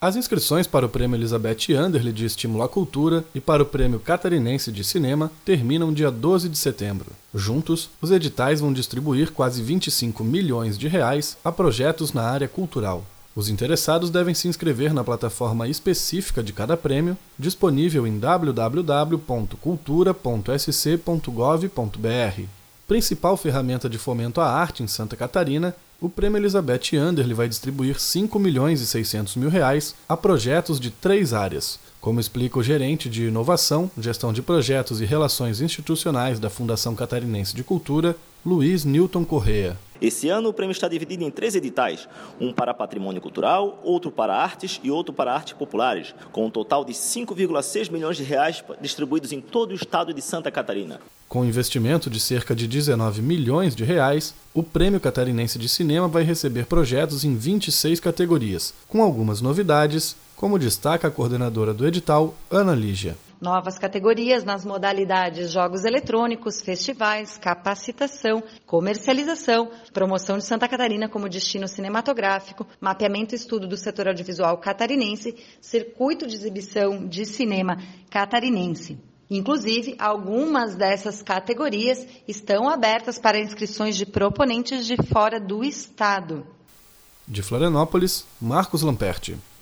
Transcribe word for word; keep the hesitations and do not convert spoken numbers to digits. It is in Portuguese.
As inscrições para o Prêmio Elizabeth Anderle de Estímulo à Cultura e para o Prêmio Catarinense de Cinema terminam dia doze de setembro. Juntos, os editais vão distribuir quase vinte e cinco milhões de reais a projetos na área cultural. Os interessados devem se inscrever na plataforma específica de cada prêmio, disponível em w w w ponto cultura ponto s c ponto gov ponto b r. Principal ferramenta de fomento à arte em Santa Catarina, o Prêmio Elizabeth Anderle vai distribuir cinco milhões e seiscentos mil reais a projetos de três áreas, como explica o gerente de Inovação, Gestão de Projetos e Relações Institucionais da Fundação Catarinense de Cultura, Luiz Newton Correa. Esse ano o prêmio está dividido em três editais, um para patrimônio cultural, outro para artes e outro para artes populares, com um total de cinco vírgula seis milhões de reais distribuídos em todo o estado de Santa Catarina. Com investimento de cerca de dezenove milhões de reais, o Prêmio Catarinense de Cinema vai receber projetos em vinte e seis categorias, com algumas novidades, como destaca a coordenadora do edital, Ana Lígia. Novas categorias nas modalidades jogos eletrônicos, festivais, capacitação, comercialização, promoção de Santa Catarina como destino cinematográfico, mapeamento e estudo do setor audiovisual catarinense, circuito de exibição de cinema catarinense. Inclusive, algumas dessas categorias estão abertas para inscrições de proponentes de fora do estado. De Florianópolis, Marcos Lamperti.